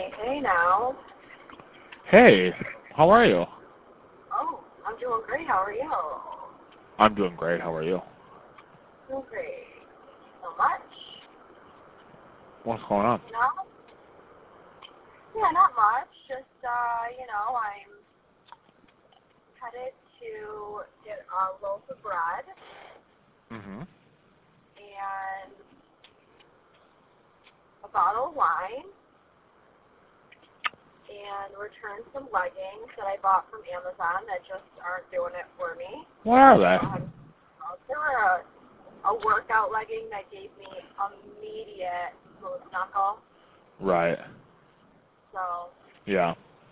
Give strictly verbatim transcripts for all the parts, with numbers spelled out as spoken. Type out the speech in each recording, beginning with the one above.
Hey, hey now. Hey, how are you? Oh, I'm doing great. How are you? I'm doing great. How are you? Doing great. So much. What's going on? You know? Yeah, not much. Just, uh, you know, I'm headed to get a loaf of bread Mm-hmm. and a bottle of wine and return some leggings that I bought from Amazon that just aren't doing it for me. What are I they? don't have, they were a, a workout legging that gave me immediate smooth knuckle. Right. So, Yeah.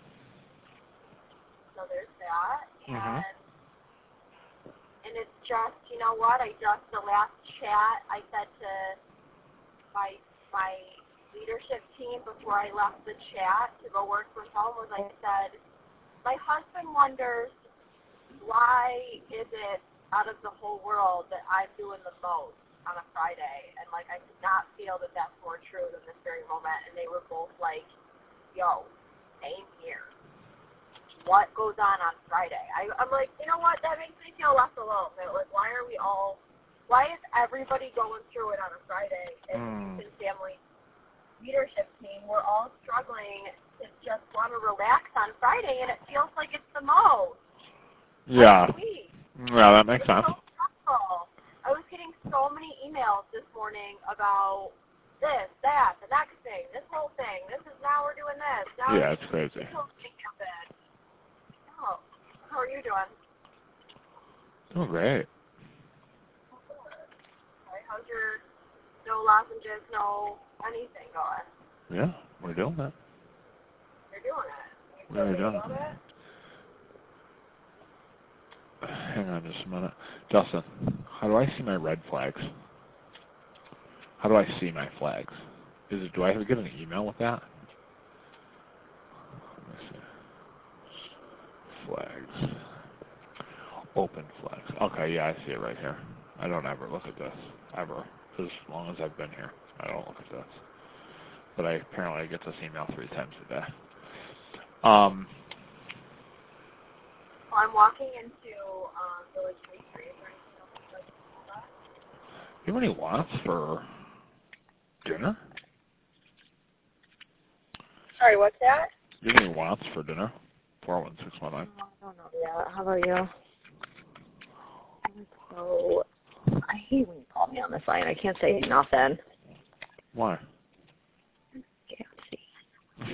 so there's that. Mm-hmm. And and it's just, you know what, I just, the last chat I said to my my leadership team before I left the chat to go work from home was I said, my husband wonders why is it out of the whole world that I'm doing the most on a Friday. And, like, I could not feel that that's more true than this very moment. And they were both like, yo, same here. What goes on on Friday? I, I'm like, you know what? That makes me feel less alone. That, like, why are we all, why is everybody going through it on a Friday in Mm. the family leadership team? We're all struggling to just want to relax on Friday, and it feels like it's the most. Yeah. Week. Yeah, that makes sense. So stressful. I was getting so many emails this morning about this, that, the next thing, this whole thing. This is now we're doing this. Now Yeah, it's crazy. this whole thing happened. Oh, how are you doing? Doing great. Okay, how's your no lozenges, no anything going? Yeah, we're doing that. You're doing it. You We're feel good doing about it. it? Hang on just a minute. Justin, how do I see my red flags? How do I see my flags? Is it, do I have to get an email with that? Let me see. Flags. Open flags. Okay, yeah, I see it right here. I don't ever look at this. Ever. As long as I've been here. I don't look at this. But I apparently I get this email three times a day. Um, Well, I'm walking into um, Village Bakery. Is there anything else you'd like to do about? you have any wants for dinner? Sorry, what's that? You have any wants for dinner? four one six one nine. Oh, I don't know yet. How about you? So, I hate when you call me on this line. I can't say nothing. Why? Can't see.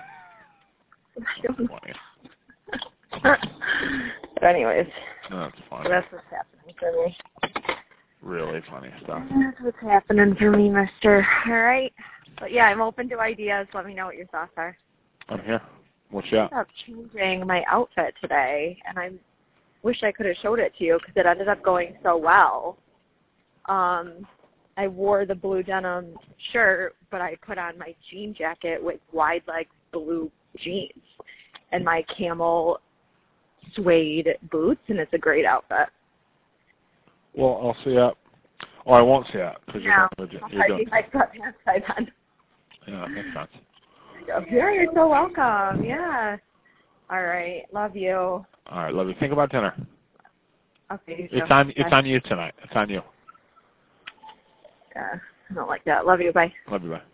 I don't know. Funny. But anyways, No, that's funny. so that's what's happening for me. Really funny stuff. That's what's happening for me, mister. All right. But yeah, I'm open to ideas. Let me know what your thoughts are. I'm here. What's I that? ended up changing my outfit today, and I wish I could have showed it to you because it ended up going so well. Um, I wore the blue denim shirt, but I put on my jean jacket with wide leg blue jeans and my camel suede boots, and it's a great outfit. Well, I'll see that. Oh, I won't see that because you're Yeah, doing the I'll you're probably doing. be my sweatpants by then. Yeah, that makes sense. Yeah, you're so welcome. Yeah. All right. Love you. All right, love you. Think about dinner. Okay. It's so, on. It's bye. on you tonight. It's on you. Yeah, I don't like that. Love you. Bye. Love you. Bye.